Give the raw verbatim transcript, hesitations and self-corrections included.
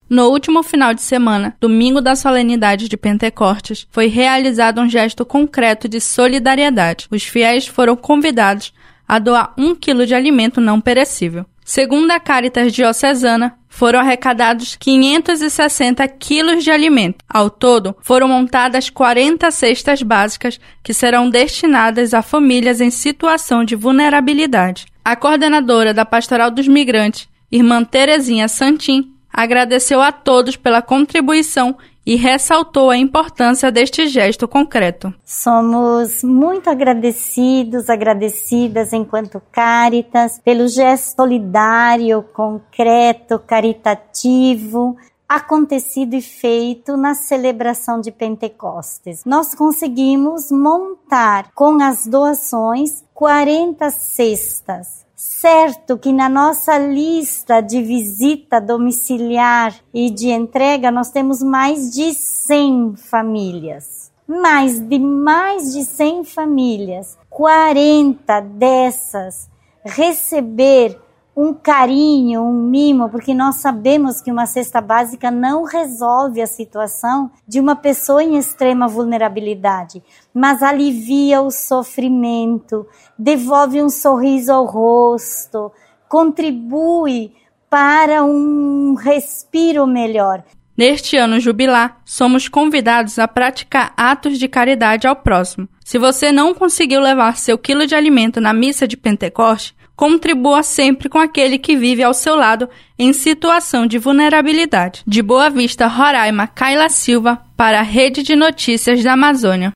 No último final de semana, domingo da solenidade de Pentecostes, foi realizado um gesto concreto de solidariedade. Os fiéis foram convidados a doar um quilo de alimento não perecível. Segundo a Caritas Diocesana, foram arrecadados quinhentos e sessenta quilos de alimento. Ao todo, foram montadas quarenta cestas básicas que serão destinadas a famílias em situação de vulnerabilidade. A coordenadora da Pastoral dos Migrantes, irmã Terezinha Santim, agradeceu a todos pela contribuição e ressaltou a importância deste gesto concreto. Somos muito agradecidos, agradecidas enquanto Caritas, pelo gesto solidário, concreto, caritativo, acontecido e feito na celebração de Pentecostes. Nós conseguimos montar com as doações quarenta cestas. Certo que na nossa lista de visita domiciliar e de entrega nós temos mais de cem famílias. Mas de mais de cem famílias, quarenta dessas receber um carinho, um mimo, porque nós sabemos que uma cesta básica não resolve a situação de uma pessoa em extrema vulnerabilidade, mas alivia o sofrimento, devolve um sorriso ao rosto, contribui para um respiro melhor. Neste ano jubilar, somos convidados a praticar atos de caridade ao próximo. Se você não conseguiu levar seu quilo de alimento na missa de Pentecoste, contribua sempre com aquele que vive ao seu lado em situação de vulnerabilidade. De Boa Vista, Roraima, Kaila Silva, para a Rede de Notícias da Amazônia.